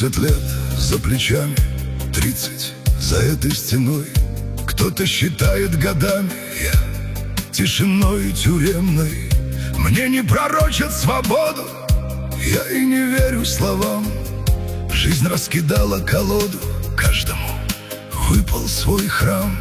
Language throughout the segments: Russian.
30 лет за плечами, 30 за этой стеной. Кто-то считает годами, я тишиной тюремной. Мне не пророчат свободу, я и не верю словам. Жизнь раскидала колоду, каждому выпал свой храм.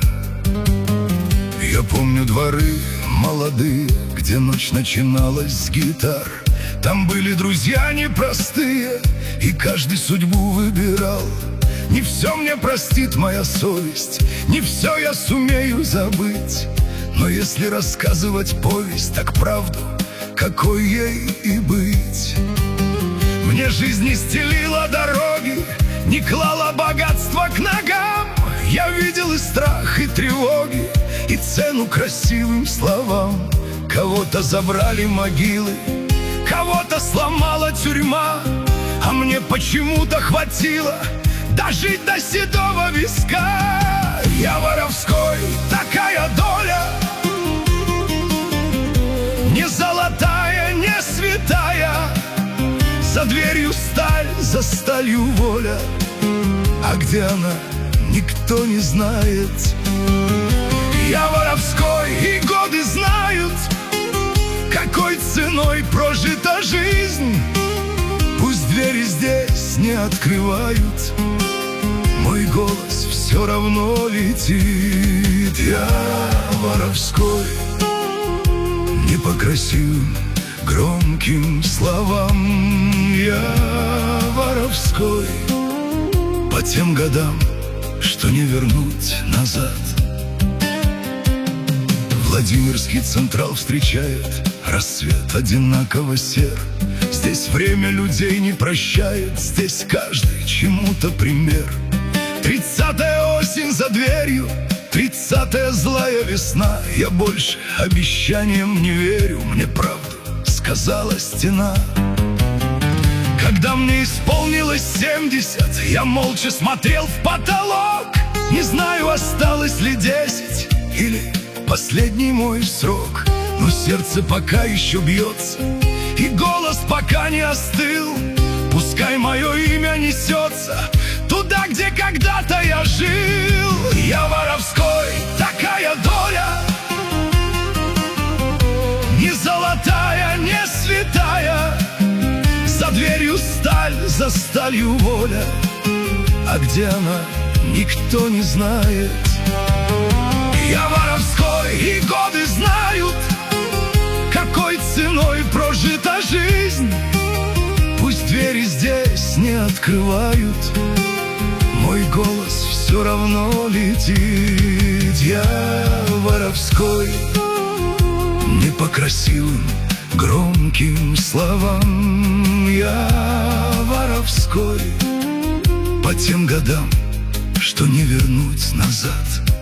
Я помню дворы молодые, где ночь начиналась с гитар. Там были друзья непростые, и каждый судьбу выбирал. Не все мне простит моя совесть, не все я сумею забыть. Но если рассказывать повесть, так правду, какой ей и быть. Мне жизнь не стелила дороги, не клала богатства к ногам. Я видел и страх, и тревоги, и цену красивым словам. Кого-то забрали могилы, кого-то сломала тюрьма, а мне почему-то хватило дожить до седого виска. Я воровской, такая доля, не золотая, не святая. За дверью сталь, за сталью воля, а где она, никто не знает. Я воровской, и годы знают, какой ценой прожита жизнь. Пусть двери здесь не открывают, мой голос все равно летит. Я воровской, не по красивым громким словам. Я воровской, по тем годам, что не вернуть назад. Владимирский Централ встречает рассвет одинаково сер. Здесь время людей не прощает, здесь каждый чему-то пример. 30-я осень за дверью, 30-я злая весна. Я больше обещаниям не верю, мне правду сказала стена. Когда мне исполнилось 70, я молча смотрел в потолок. Не знаю, осталось ли 10 или последний мой срок, но сердце пока еще бьется, и голос пока не остыл. Пускай мое имя несется туда, где когда-то я жил. Я воровской, такая доля, не золотая, не святая. За дверью сталь, за сталью воля, а где она, никто не знает. Я воровской, и годы знают, какой ценой прожита жизнь. Пусть двери здесь не открывают, мой голос все равно летит. Я воровской, не по красивым громким словам. Я воровской, по тем годам, что не вернуть назад.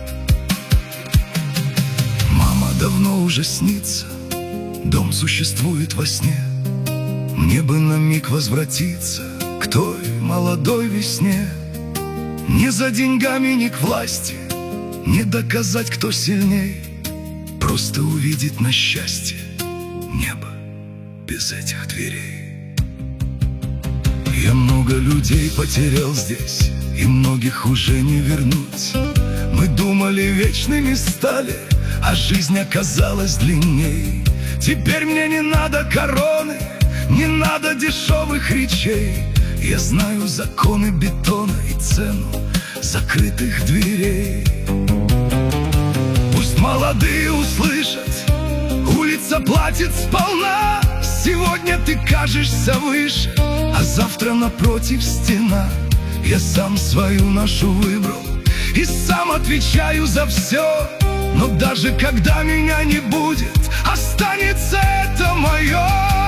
Давно уже снится, дом существует во сне. Мне бы на миг возвратиться к той молодой весне. Не за деньгами, не к власти, не доказать, кто сильней, просто увидеть на счастье небо без этих дверей. Я много людей потерял здесь, и многих уже не вернуть. Мы думали, вечными стали, а жизнь оказалась длинней. Теперь мне не надо короны, не надо дешевых речей. Я знаю законы бетона и цену закрытых дверей. Пусть молодые услышат, улица платит сполна. Сегодня ты кажешься выше, а завтра напротив стена. Я сам свою ношу выбрал и сам отвечаю за все. Но даже когда меня не будет, останется это мое.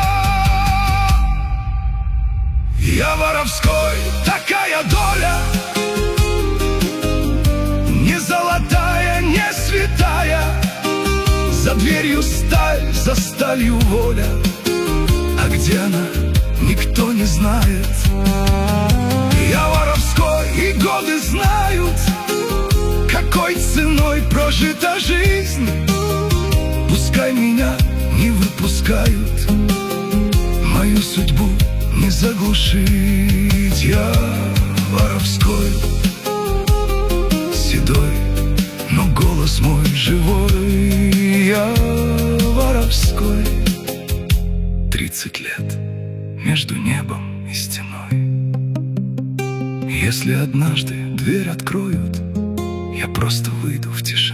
Я воровской, такая доля, не золотая, не святая. За дверью сталь, за сталью воля, а где она, никто не знает. Я воровской, и годы знают, какой ценой прожита жизнь. Пускай меня не выпускают, мою судьбу не заглушить. Я воровской, седой, но голос мой живой. Я воровской. 30 лет между небом и стеной. Если однажды дверь откроют, я просто выйду в тишину.